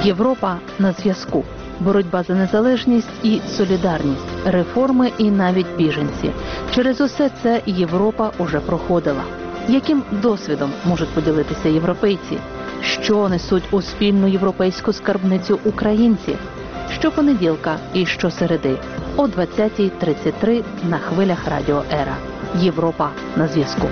Європа на зв'язку. Боротьба за незалежність і солідарність, реформи і навіть біженці. Через усе це Європа уже проходила. Яким досвідом можуть поділитися європейці? Що несуть у спільну європейську скарбницю українці? Щопонеділка і щосереди о 20:33 на хвилях Радіо Ера. Європа на зв'язку.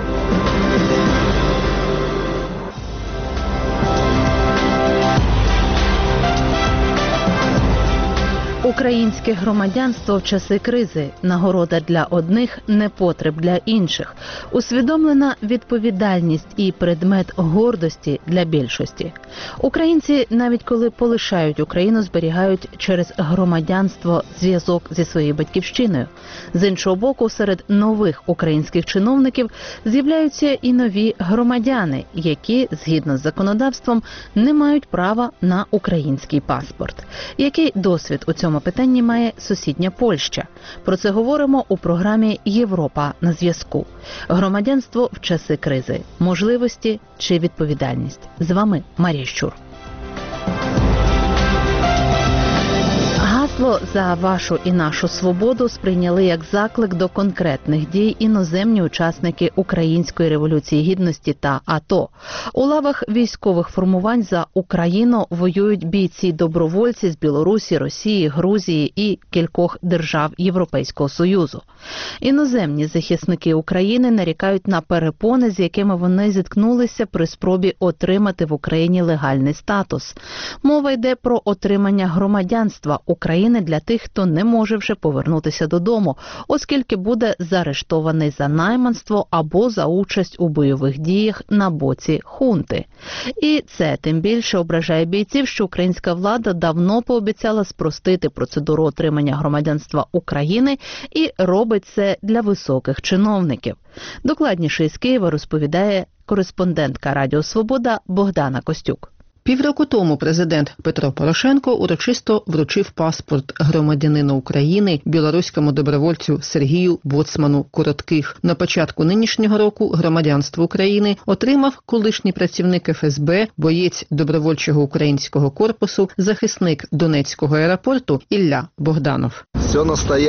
Українське громадянство в часи кризи – нагорода для одних, непотреб для інших. Усвідомлена відповідальність і предмет гордості для більшості. Українці, навіть коли полишають Україну, зберігають через громадянство зв'язок зі своєю батьківщиною. З іншого боку, серед нових українських чиновників з'являються і нові громадяни, які, згідно з законодавством, не мають права на український паспорт. Який досвід у цьому питанні має сусідня Польща? Про це говоримо у програмі «Європа на зв'язку». Громадянство в часи кризи. Можливості чи відповідальність? З вами Марія Щур. Гасло «За вашу і нашу свободу» сприйняли як заклик до конкретних дій іноземні учасники Української революції гідності та АТО. У лавах військових формувань за Україну воюють бійці-добровольці з Білорусі, Росії, Грузії і кількох держав Європейського Союзу. Іноземні захисники України нарікають на перепони, з якими вони зіткнулися при спробі отримати в Україні легальний статус. Мова йде про отримання громадянства України для тих, хто не може вже повернутися додому, оскільки буде заарештований за найманство або за участь у бойових діях на боці хунти. І це тим більше ображає бійців, що українська влада давно пообіцяла спростити процедуру отримання громадянства України і робить це для високих чиновників. Докладніше із Києва розповідає кореспондентка Радіо Свобода Богдана Костюк. Півроку тому президент Петро Порошенко урочисто вручив паспорт громадянина України білоруському добровольцю Сергію Боцману Коротких. На початку нинішнього року громадянство України отримав колишній працівник ФСБ, боєць добровольчого українського корпусу, захисник Донецького аеропорту Ілля Богданов. Все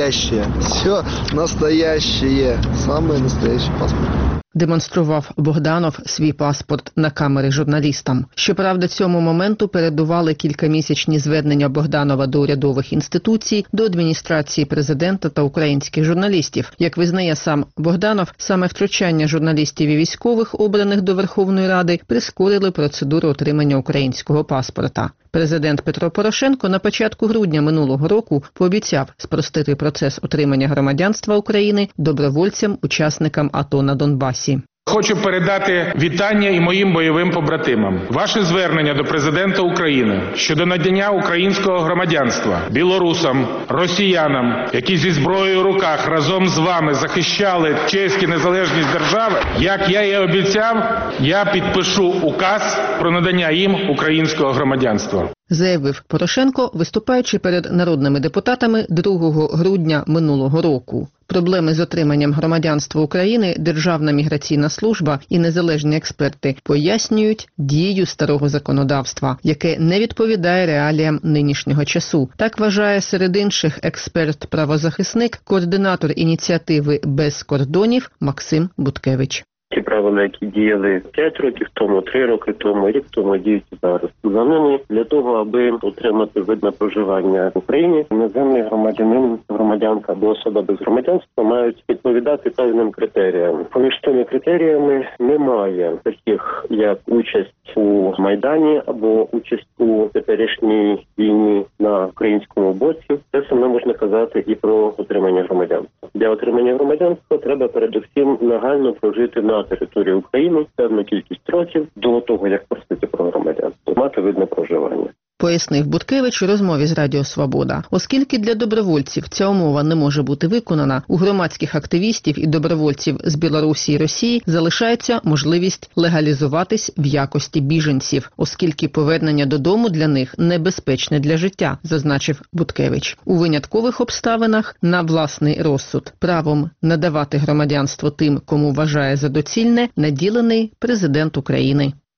настоящее, самый настоящий паспорт. Демонстрував Богданов свій паспорт на камери журналістам. Щоправда, цьому моменту передували кількамісячні звернення Богданова до урядових інституцій, до адміністрації президента та українських журналістів. Як визнає сам Богданов, саме втручання журналістів і військових, обраних до Верховної Ради, прискорили процедуру отримання українського паспорта. Президент Петро Порошенко на початку грудня минулого року пообіцяв спростити процес отримання громадянства України добровольцям, учасникам АТО на Донбасі. Хочу передати вітання і моїм бойовим побратимам. Ваше звернення до президента України щодо надання українського громадянства білорусам, росіянам, які зі зброєю в руках разом з вами захищали честь і незалежність держави, як я і обіцяв, я підпишу указ про надання їм українського громадянства. Заявив Порошенко, виступаючи перед народними депутатами 2 грудня минулого року. Проблеми з отриманням громадянства України Державна міграційна служба і незалежні експерти пояснюють дією старого законодавства, яке не відповідає реаліям нинішнього часу. Так вважає серед інших експерт-правозахисник, координатор ініціативи «Без кордонів» Максим Буткевич. Ті правила, які діяли 5 років тому, 3 роки тому, рік тому, діють зараз. За ними для того, аби отримати вид на проживання в Україні, іноземний громадянин, громадянка або особа без громадянства мають відповідати певним критеріям. Поміж цими критеріями немає таких, як участь у Майдані або участь у теперішній війні на українському боці. Це саме можна казати і про отримання громадянства. Для отримання громадянства треба передусім легально прожити на території України певну кількість років до того, як просити про громадянство, мати вид на проживання. Пояснив Буткевич у розмові з Радіо Свобода. Оскільки для добровольців ця умова не може бути виконана, у громадських активістів і добровольців з Білорусі і Росії залишається можливість легалізуватись в якості біженців, оскільки повернення додому для них небезпечне для життя, зазначив Буткевич. У виняткових обставинах на власний розсуд правом надавати громадянство тим, кому вважає за доцільне, наділений президент України.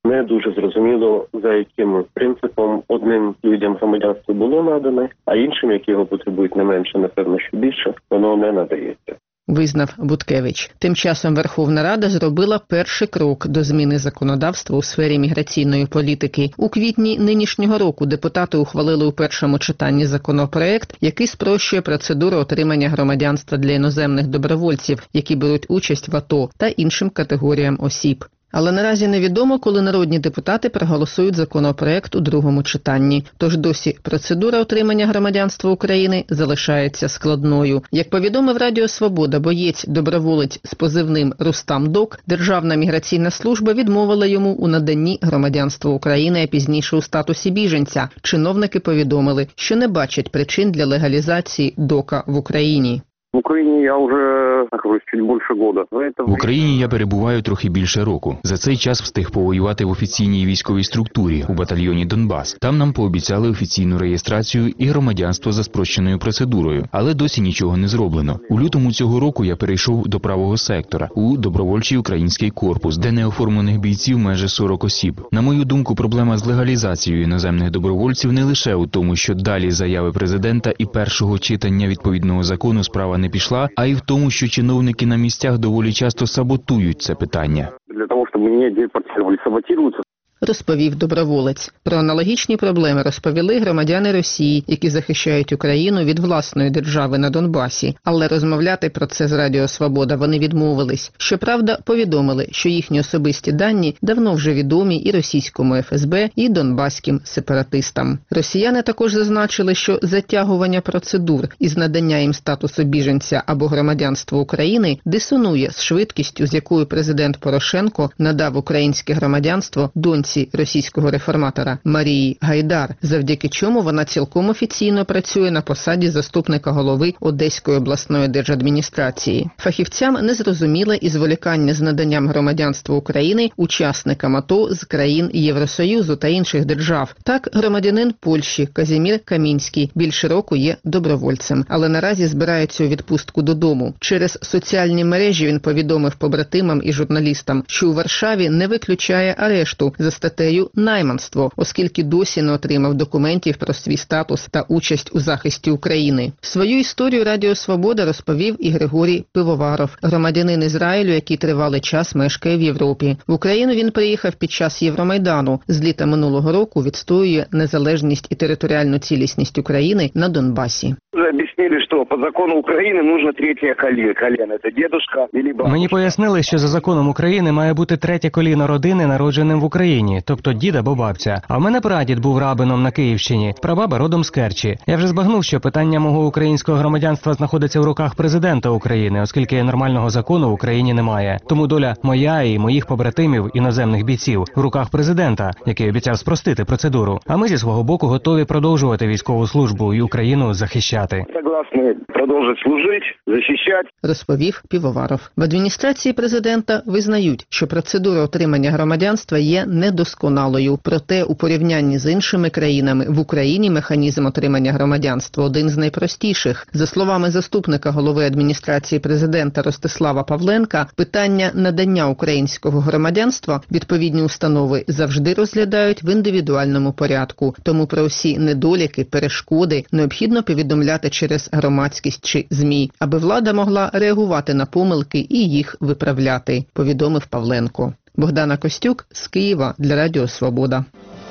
Не дуже зрозуміло, за яким принципом одним людям громадянство було надане, а іншим, які його потребують не менше, напевно, що більше, воно не надається. Визнав Буткевич. Тим часом Верховна Рада зробила перший крок до зміни законодавства у сфері міграційної політики. У квітні нинішнього року депутати ухвалили у першому читанні законопроект, який спрощує процедуру отримання громадянства для іноземних добровольців, які беруть участь в АТО, та іншим категоріям осіб. Але наразі невідомо, коли народні депутати проголосують законопроект у другому читанні. Тож досі процедура отримання громадянства України залишається складною. Як повідомив Радіо Свобода боєць-доброволець з позивним Рустам Док, Державна міграційна служба відмовила йому у наданні громадянства України, а пізніше у статусі біженця. Чиновники повідомили, що не бачать причин для легалізації Дока в Україні. В Україні я вже нахожусь чуть більше года. В Україні я перебуваю трохи більше року. За цей час встиг повоювати в офіційній військовій структурі у батальйоні «Донбас». Там нам пообіцяли офіційну реєстрацію і громадянство за спрощеною процедурою. Але досі нічого не зроблено. У лютому цього року я перейшов до правого сектора, у добровольчий український корпус, де неоформлених бійців майже 40 осіб. На мою думку, проблема з легалізацією іноземних добровольців не лише у тому, що далі заяви президента і першого читання відповідного закону справа не пішла, а й в тому, що чиновники на місцях доволі часто саботують це питання. Для того, щоб мене депортували, саботуються. Розповів доброволець. Про аналогічні проблеми розповіли громадяни Росії, які захищають Україну від власної держави на Донбасі. Але розмовляти про це з Радіо Свобода вони відмовились. Щоправда, повідомили, що їхні особисті дані давно вже відомі і російському ФСБ, і донбаським сепаратистам. Росіяни також зазначили, що затягування процедур із надання їм статусу біженця або громадянства України дисонує з швидкістю, з якою президент Порошенко надав українське громадянство доньці російського реформатора Марії Гайдар, завдяки чому вона цілком офіційно працює на посаді заступника голови Одеської обласної держадміністрації. Фахівцям незрозуміле і зволікання з наданням громадянства України учасникам АТО з країн Євросоюзу та інших держав. Так, громадянин Польщі Казімір Камінський більше року є добровольцем, але наразі збирається у відпустку додому. Через соціальні мережі він повідомив побратимам і журналістам, що у Варшаві не виключає арешту за статтею «Найманство», оскільки досі не отримав документів про свій статус та участь у захисті України. Свою історію Радіо Свобода розповів і Григорій Пивоваров, громадянин Ізраїлю, який тривалий час мешкає в Європі. В Україну він приїхав під час Євромайдану. З літа минулого року відстоює незалежність і територіальну цілісність України на Донбасі. Об'яснили, що по закону України потрібно третє коліно. Це дідушка або бабуся. Мені пояснили, що за законом України має бути третє коліно родини, народженим в Україні, тобто дід або бабця. А в мене прадід був рабином на Київщині, прабаба родом з Керчі. Я вже збагнув, що питання мого українського громадянства знаходиться в руках президента України, оскільки нормального закону в Україні немає. Тому доля моя і моїх побратимів, іноземних бійців, в руках президента, який обіцяв спростити процедуру. А ми зі свого боку готові продовжувати військову службу і Україну захищати. Согласні продовжувати служити, захищати. Розповів Пивоваров. В адміністрації президента визнають, що процедура отримання громадянства є недосконалою. Проте у порівнянні з іншими країнами в Україні механізм отримання громадянства один з найпростіших. За словами заступника голови адміністрації президента Ростислава Павленка, питання надання українського громадянства відповідні установи завжди розглядають в індивідуальному порядку. Тому про усі недоліки, перешкоди необхідно повідомляти через громадськість чи ЗМІ, аби влада могла реагувати на помилки і їх виправляти, повідомив Павленко. Богдана Костюк з Києва для Радіо Свобода.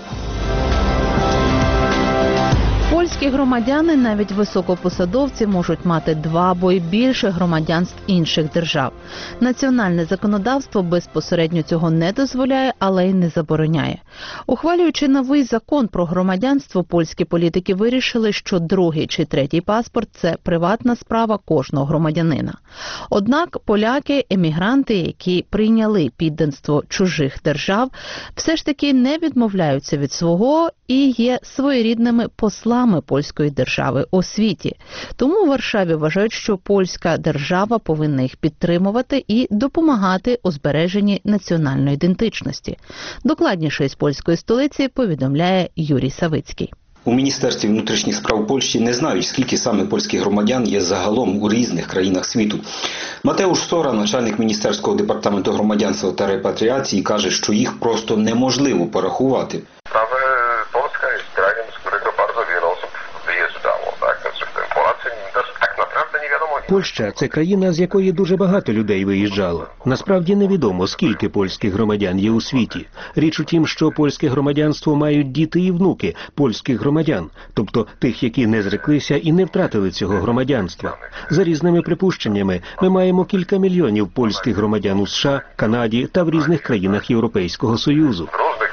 Польські громадяни, навіть високопосадовці, можуть мати 2 або й більше громадянств інших держав. Національне законодавство безпосередньо цього не дозволяє, але й не забороняє. Ухвалюючи новий закон про громадянство, польські політики вирішили, що другий чи третій паспорт – це приватна справа кожного громадянина. Однак поляки, емігранти, які прийняли підданство чужих держав, все ж таки не відмовляються від свого і є своєрідними послами польської держави у світі. Тому в Варшаві вважають, що польська держава повинна їх підтримувати і допомагати у збереженні національної ідентичності. Докладніше із польської столиці повідомляє Юрій Савицький. У Міністерстві внутрішніх справ Польщі не знають, скільки саме польських громадян є загалом у різних країнах світу. Матеуш Сора, начальник Міністерського департаменту громадянства та репатріації, каже, що їх просто неможливо порахувати. Polska jest krajem, z którego bardzo wiele osób wyjeżdżało, tak? Znaczy, Polacy też tak naprawdę nie wiadomo. Польща – це країна, з якої дуже багато людей виїжджало. Насправді невідомо, скільки польських громадян є у світі. Річ у тім, що польське громадянство мають діти і внуки польських громадян, тобто тих, які не зреклися і не втратили цього громадянства. За різними припущеннями, ми маємо кілька мільйонів польських громадян у США, Канаді та в різних країнах Європейського Союзу.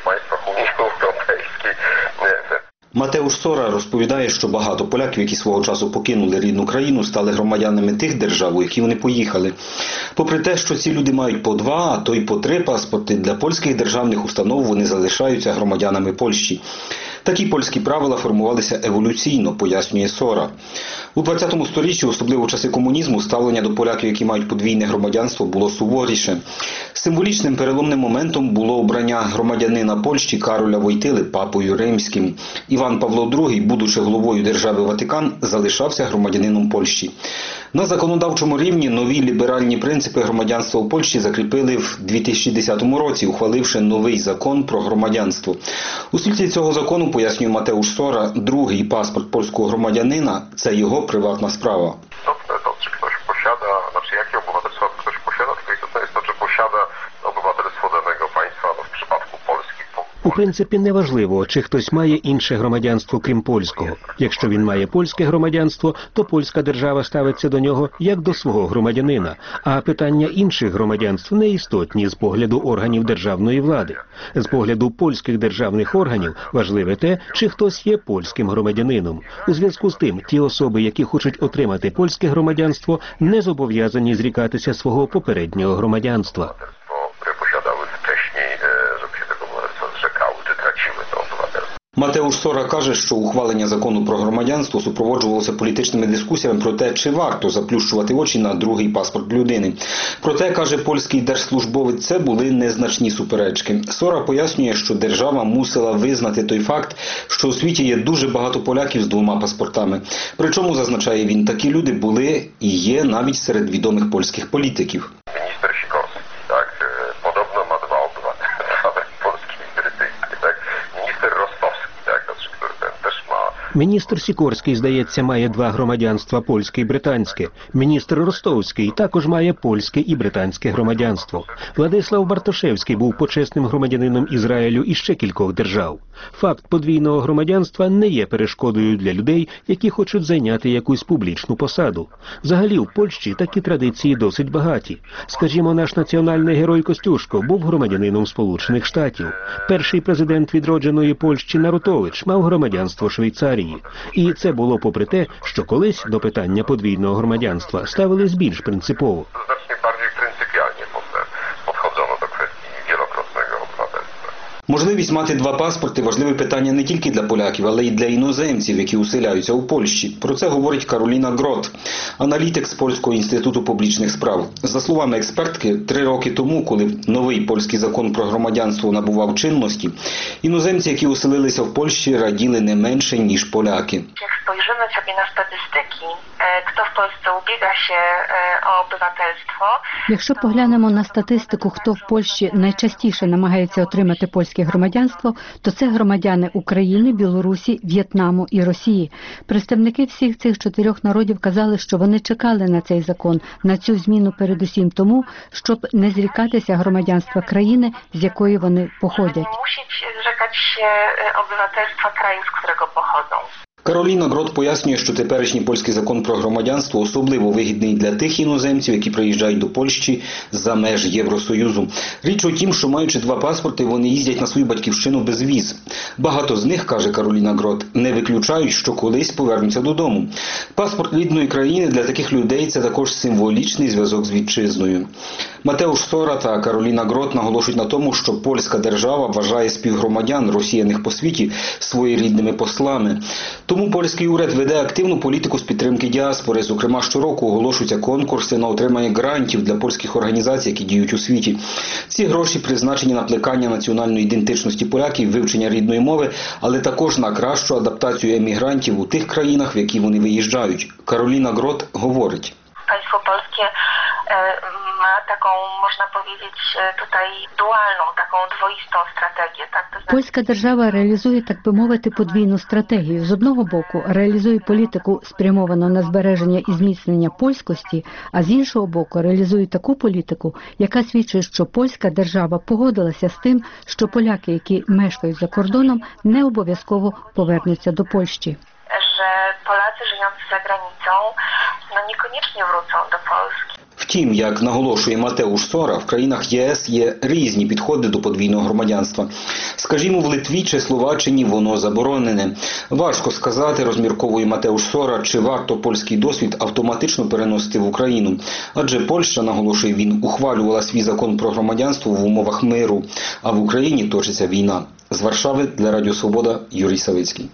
Матеуш Сора розповідає, що багато поляків, які свого часу покинули рідну країну, стали громадянами тих держав, у які вони поїхали. Попри те, що ці люди мають по 2, а то й по 3 паспорти, для польських державних установ вони залишаються громадянами Польщі. Такі польські правила формувалися еволюційно, пояснює Сора. У 20 сторіччі, особливо в часи комунізму, ставлення до поляків, які мають подвійне громадянство, було суворіше. Символічним переломним моментом було обрання громадянина Польщі Кароля Войтили папою римським. Іван Павло II, будучи головою держави Ватикан, залишався громадянином Польщі. На законодавчому рівні нові ліберальні принципи громадянства у Польщі закріпили в 2010 році, ухваливши новий закон про громадянство. У світлі цього закону, пояснює Матеуш Сора, другий паспорт польського громадянина – це його приватна справа. Czy ktoś posiada, znaczy jakie obywatelstwo ktoś posiada, tylko istotne jest to, czy posiada obywatelstwo danego państwa, no w przypadku Polski. У принципі, неважливо, чи хтось має інше громадянство, крім польського. Якщо він має польське громадянство, то польська держава ставиться до нього як до свого громадянина, а питання інших громадянств не істотні з погляду органів державної влади. З погляду польських державних органів важливе те, чи хтось є польським громадянином. У зв'язку з тим, ті особи, які хочуть отримати польське громадянство, не зобов'язані зрікатися свого попереднього громадянства. Матеуш Сора каже, що ухвалення закону про громадянство супроводжувалося політичними дискусіями про те, чи варто заплющувати очі на другий паспорт людини. Проте, каже польський держслужбовець, це були незначні суперечки. Сора пояснює, що держава мусила визнати той факт, що у світі є дуже багато поляків з 2 паспортами. Причому, зазначає він, такі люди були і є навіть серед відомих польських політиків. Міністр Sikorski, tak, podobno ma 2 obywatelstwa, polski i brytyjski, tak. Minister Rostowski, tak, który ten też ma. Міністр Сікорський, здається, має 2 громадянства – польське і британське. Міністр Ростовський також має польське і британське громадянство. Владислав Бартошевський був почесним громадянином Ізраїлю і ще кількох держав. Факт подвійного громадянства не є перешкодою для людей, які хочуть зайняти якусь публічну посаду. Взагалі, в Польщі такі традиції досить багаті. Скажімо, наш національний герой Костюшко був громадянином Сполучених Штатів. Перший президент відродженої Польщі Нарутович мав громадянство Швейцарії. І це було попри те, що колись до питання подвійного громадянства ставились більш принципово. Можливість мати 2 паспорти – важливе питання не тільки для поляків, але й для іноземців, які оселяються у Польщі. Про це говорить Кароліна Грот, аналітик з Польського інституту публічних справ. За словами експертки, 3 роки тому, коли новий польський закон про громадянство набував чинності, іноземці, які оселилися в Польщі, раділи не менше, ніж поляки. Jak spojrzymy sobie na statystyki, kto w Polsce ubiega się o obywatelstwo. Якщо поглянемо на статистику, хто в Польщі найчастіше намагається отримати польське громадянство, то це громадяни України, Білорусі, В'єтнаму і Росії. Представники всіх цих 4 народів казали, що вони чекали на цей закон, на цю зміну передусім тому, щоб не зрікатися громадянства країни, з якої вони походять. Мусить зрекати się obywatelstwa kraju, z którego pochodzą. Кароліна Грот пояснює, що теперішній польський закон про громадянство особливо вигідний для тих іноземців, які приїжджають до Польщі за меж Євросоюзу. Річ у тім, що маючи 2 паспорти, вони їздять на свою батьківщину без віз. Багато з них, каже Кароліна Грот, не виключають, що колись повернуться додому. Паспорт рідної країни для таких людей – це також символічний зв'язок з вітчизною. Матеуш Сора та Кароліна Грот наголошують на тому, що польська держава вважає співгромадян, розсіяних по світі, своєрідними послами. Тому Тому польський уряд веде активну політику з підтримки діаспори. Зокрема, щороку оголошуються конкурси на отримання грантів для польських організацій, які діють у світі. Ці гроші призначені на плекання національної ідентичності поляків, вивчення рідної мови, але також на кращу адаптацію емігрантів у тих країнах, в які вони виїжджають. Кароліна Грот говорить. Państwo polskie ma taką, można powiedzieć, tutaj dualną, taką dwoistą strategię. Tak? To znaczy... Польська держава реалізує, так би мовити, подвійну стратегію. З одного боку, реалізує політику, спрямовану на збереження і зміцнення польськості, а з іншого боку, реалізує таку політику, яка свідчить, що польська держава погодилася з тим, що поляки, які мешкають за кордоном, не обов'язково повернуться до Польщі. Że Polacy żyjący za granicą niekoniecznie wrócą do Polski. Втім, як наголошує Матеуш Сора, в країнах ЄС є різні підходи до подвійного громадянства. Скажімо, в Литві чи Словаччині воно заборонене. Важко сказати, розмірковує Матеуш Сора, чи варто польський досвід автоматично переносити в Україну. Адже Польща, наголошує він, ухвалювала свій закон про громадянство в умовах миру, а в Україні точиться війна. З Варшави для Радіо Свобода Юрій Савицький.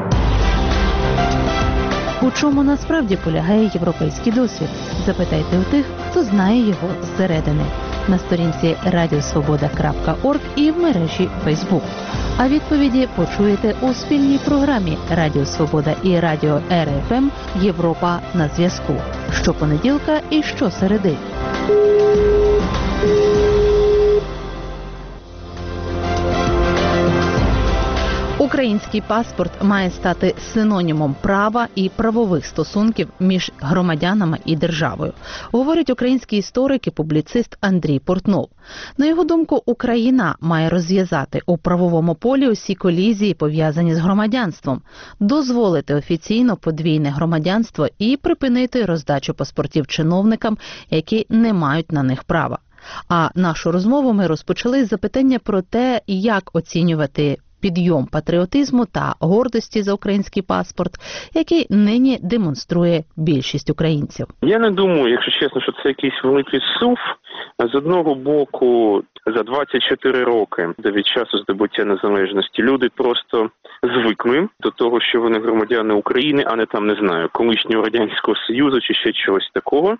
У чому насправді полягає європейський досвід? Запитайте у тих, хто знає його зсередини. На сторінці radiosvoboda.org і в мережі Facebook. А відповіді почуєте у спільній програмі Радіо Свобода і Радіо РФМ «Європа на зв'язку». Щопонеділка і щосереди. Український паспорт має стати синонімом права і правових стосунків між громадянами і державою, говорить український історик і публіцист Андрій Портнов. На його думку, Україна має розв'язати у правовому полі усі колізії, пов'язані з громадянством, дозволити офіційно подвійне громадянство і припинити роздачу паспортів чиновникам, які не мають на них права. А нашу розмову ми розпочали з запитання про те, як оцінювати підйом патріотизму та гордості за український паспорт, який нині демонструє більшість українців. Я не думаю, якщо чесно, що це якийсь великий сув. З одного боку, за 24 роки від часу здобуття незалежності люди просто звикли до того, що вони громадяни України, а не там, не знаю, колишнього Радянського Союзу чи ще чогось такого.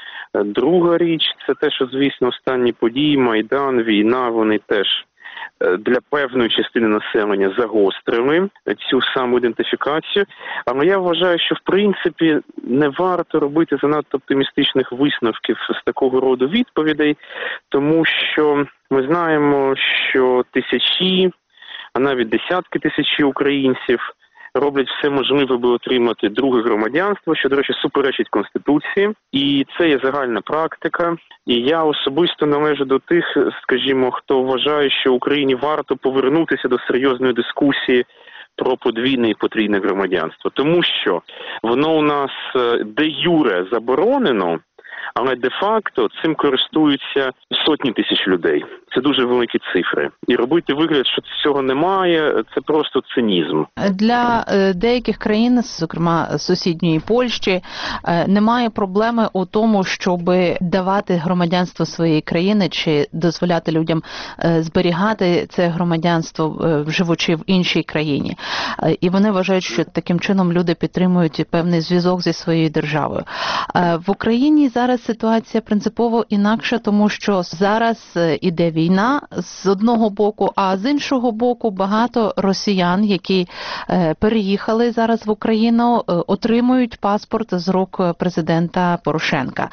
Друга річ – це те, що, звісно, останні події, Майдан, війна, вони теж для певної частини населення загострили цю саму ідентифікацію. Але я вважаю, що в принципі не варто робити занадто оптимістичних висновків з такого роду відповідей, тому що ми знаємо, що тисячі, а навіть десятки тисяч українців роблять все можливе, аби отримати друге громадянство, що, до речі, суперечить Конституції. І це є загальна практика. І я особисто належу до тих, скажімо, хто вважає, що Україні варто повернутися до серйозної дискусії про подвійне і потрійне громадянство. Тому що воно у нас де-юре заборонено, але де-факто цим користуються сотні тисяч людей. Це дуже великі цифри. І робити вигляд, що цього немає, це просто цинізм. Для деяких країн, зокрема сусідньої Польщі, немає проблеми у тому, щоб давати громадянство своєї країни чи дозволяти людям зберігати це громадянство, живучи в іншій країні. І вони вважають, що таким чином люди підтримують певний зв'язок зі своєю державою. В Україні зараз ситуація принципово інакша, тому що зараз іде війна з одного боку, а з іншого боку багато росіян, які переїхали зараз в Україну, отримують паспорт з рук президента Порошенка.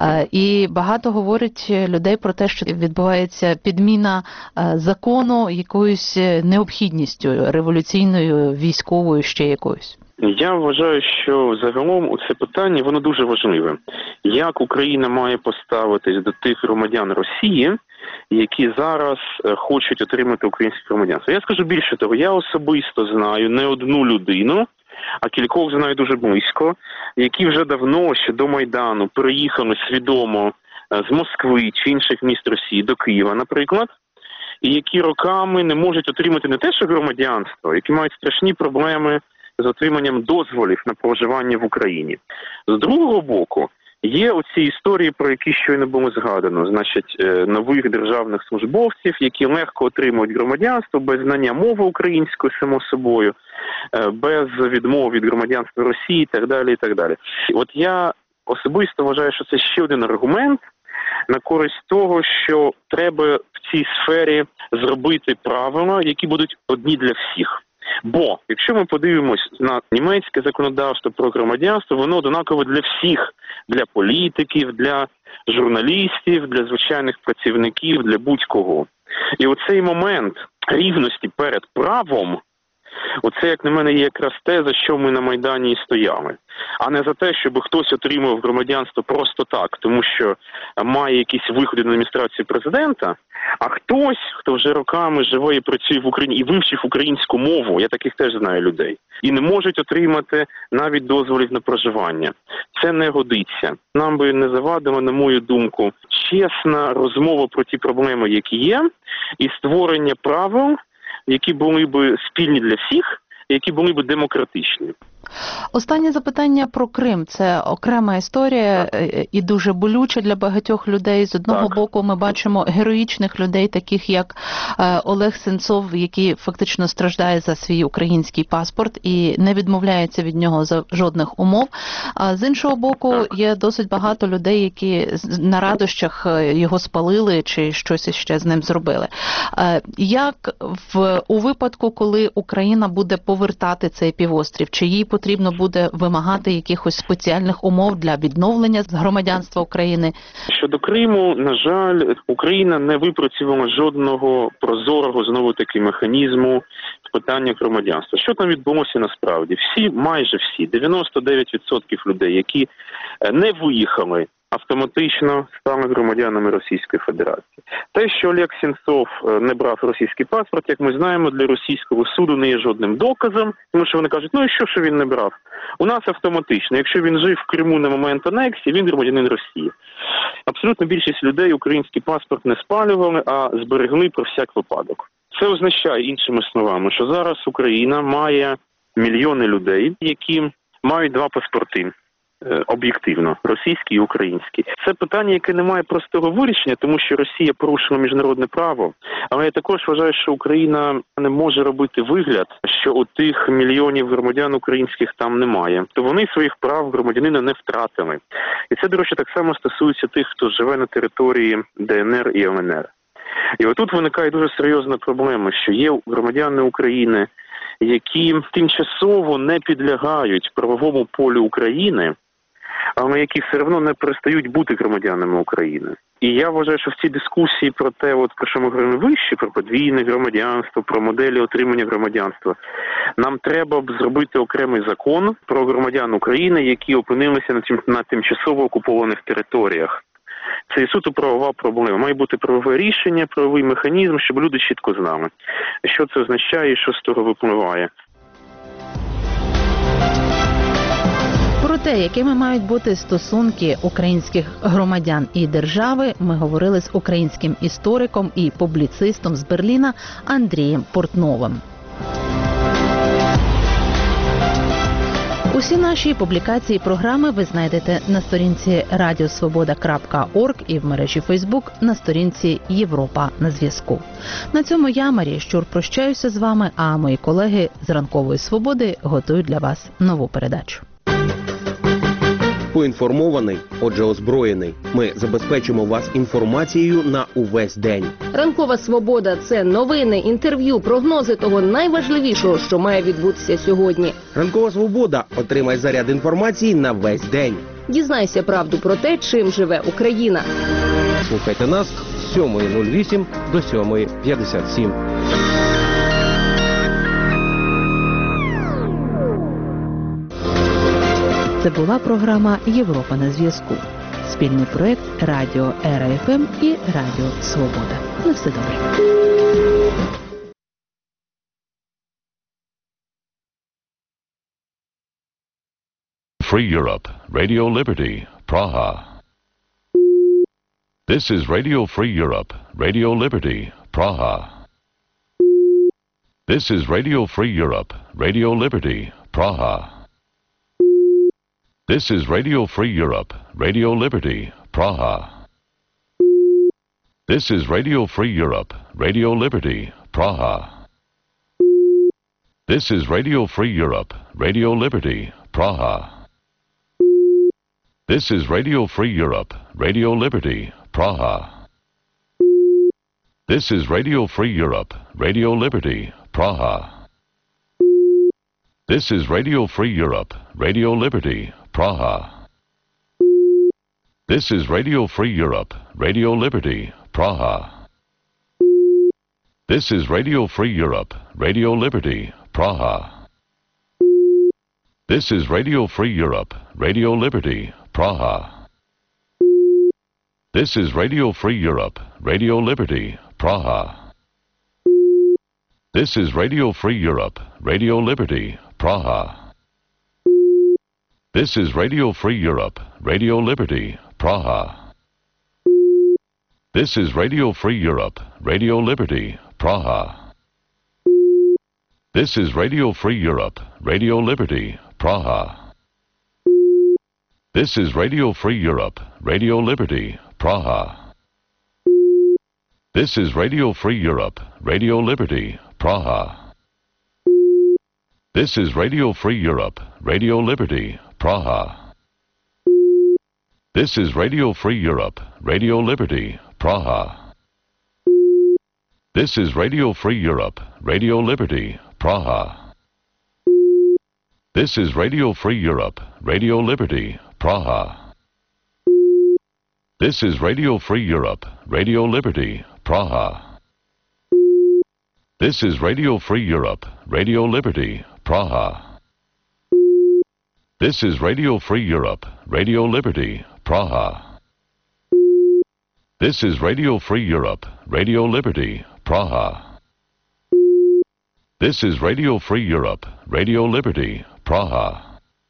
І багато говорить людей про те, що відбувається підміна закону якоюсь необхідністю, революційною, військовою, ще якоюсь. Я вважаю, що загалом це питання, воно дуже важливе. Як Україна має поставитись до тих громадян Росії, які зараз хочуть отримати українське громадянство? Я скажу більше того, я особисто знаю не одну людину, а кількох знаю дуже близько, які вже давно, ще до Майдану, переїхали свідомо з Москви чи інших міст Росії до Києва, наприклад, і які роками не можуть отримати не те, що громадянство, які мають страшні проблеми з отриманням дозволів на проживання в Україні. З другого боку, є оці історії, про які щойно було згадано, значить, нових державних службовців, які легко отримують громадянство без знання мови української, само собою. без відмов від громадянства Росії і так далі, і так далі. От я особисто вважаю, що це ще один аргумент на користь того, що треба в цій сфері зробити правила, які будуть одні для всіх. Бо, якщо ми подивимось на німецьке законодавство про громадянство, воно однакове для всіх, для політиків, для журналістів, для звичайних працівників, для будь-кого. І оцей момент рівності перед правом, оце, як на мене, є якраз те, за що ми на Майдані і стояли. А не за те, щоб хтось отримав громадянство просто так, тому що має якісь виходи на адміністрацію президента, а хтось, хто вже роками живе і працює в Україні і вивчив українську мову, я таких теж знаю людей, і не можуть отримати навіть дозволів на проживання. Це не годиться. Нам би не завадило, на мою думку, чесна розмова про ті проблеми, які є, і створення правил, які були б спільні для всіх, які були б демократичні. Останнє запитання про Крим. Це окрема історія і дуже болюча для багатьох людей. З одного боку ми бачимо героїчних людей, таких як Олег Сенцов, який фактично страждає за свій український паспорт і не відмовляється від нього за жодних умов. А з іншого боку, є досить багато людей, які на радощах його спалили чи щось іще з ним зробили. Як у випадку, коли Україна буде повертати цей півострів, чи їй потрібно буде вимагати якихось спеціальних умов для відновлення громадянства України? Щодо Криму, на жаль, Україна не випрацювала жодного прозорого, знову-таки, механізму в питаннях громадянства. Що там відбулося насправді? Майже всі, 99% людей, які не виїхали, автоматично стали громадянами Російської Федерації. Те, що Олег Сенцов не брав російський паспорт, як ми знаємо, для російського суду не є жодним доказом, тому що вони кажуть, ну і що він не брав? У нас автоматично, якщо він жив в Криму на момент анексії, він громадянин Росії. Абсолютно більшість людей український паспорт не спалювали, а зберегли про всяк випадок. Це означає, іншими словами, що зараз Україна має мільйони людей, які мають два паспорти. Об'єктивно, російський і український. Це питання, яке не має простого вирішення, тому що Росія порушила міжнародне право. Але я також вважаю, що Україна не може робити вигляд, що у тих мільйонів громадян українських там немає. То вони своїх прав громадянина не втратили. І це, до речі, так само стосується тих, хто живе на території ДНР і ЛНР. І отут виникає дуже серйозна проблема, що є громадяни України, які тимчасово не підлягають правовому полю України, але які все одно не перестають бути громадянами України. І я вважаю, що в цій дискусії про те, про що ми говоримо вище, про подвійне громадянство, про моделі отримання громадянства, нам треба б зробити окремий закон про громадян України, які опинилися на тимчасово окупованих територіях. Це і суто правова проблема. Має бути правове рішення, правовий механізм, щоб люди чітко знали, що це означає і що з того випливає. Про те, якими мають бути стосунки українських громадян і держави, ми говорили з українським істориком і публіцистом з Берліна Андрієм Портновим. Усі наші публікації і програми ви знайдете на сторінці radiosvoboda.org і в мережі Facebook на сторінці Європа на зв'язку. На цьому я, Марія Щур, прощаюся з вами, а мої колеги з Ранкової Свободи готують для вас нову передачу. Поінформований, отже озброєний. Ми забезпечимо вас інформацією на увесь день. Ранкова Свобода – це новини, інтерв'ю, прогнози того найважливішого, що має відбутися сьогодні. Ранкова Свобода. Отримай заряд інформації на весь день. Дізнайся правду про те, чим живе Україна. Слухайте нас з 7:08 до 7:57. Це була програма «Європа на зв'язку». Спільний проєкт Радіо РФМ і Радіо Свобода. На все добре. Free Europe, Radio Liberty, Praha. This is Radio Free Europe, Radio Liberty, Praha. This is Radio Free Europe, Radio Liberty, Praha. This is Radio Free Europe, Radio Liberty, Praha. This is Radio Free Europe, Radio Liberty, Praha. This is Radio Free Europe, Radio Liberty, Praha. This is Radio Free Europe, Radio Liberty, Praha. This is Radio Free Europe, Radio Liberty, Praha. This is Radio Free Europe, Radio Liberty, Praha. This is Radio Free Europe, Radio Liberty, Praha. This is Radio Free Europe, Radio Liberty, Praha. This is Radio Free Europe, Radio Liberty, Praha. This is Radio Free Europe, Radio Liberty, Praha. This is Radio Free Europe, Radio Liberty, Praha. This is Radio Free Europe, Radio Liberty, Praha. This is Radio Free Europe, Radio Liberty, Praha. This is Radio Free Europe, Radio Liberty, Praha. This is Radio Free Europe, Radio Liberty, Praha. This is Radio Free Europe, Radio Liberty, Praha. This is Radio Free Europe, Radio Liberty, Praha. This is Radio Free Europe, Radio Liberty, Praha. This is Radio Free Europe, Radio Liberty, Praha. This is Radio Free Europe, Radio Liberty, Praha. This is Radio Free Europe, Radio Liberty, Praha. This is Radio Free Europe, Radio Liberty, Praha. This is Radio Free Europe, Radio Liberty, Praha. This is Radio Free Europe, Radio Liberty, Praha. This is Radio Free Europe, Radio Liberty, Praha.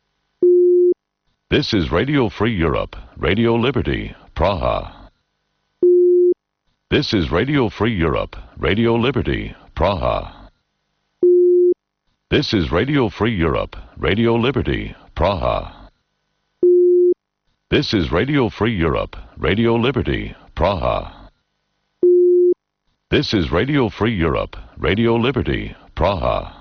This is Radio Free Europe, Radio Liberty, Praha. This is Radio Free Europe, Radio Liberty, Praha. This is Radio Free Europe, Radio Liberty, Praha. This is Radio Free Europe, Radio Liberty, Praha. This is Radio Free Europe, Radio Liberty, Praha.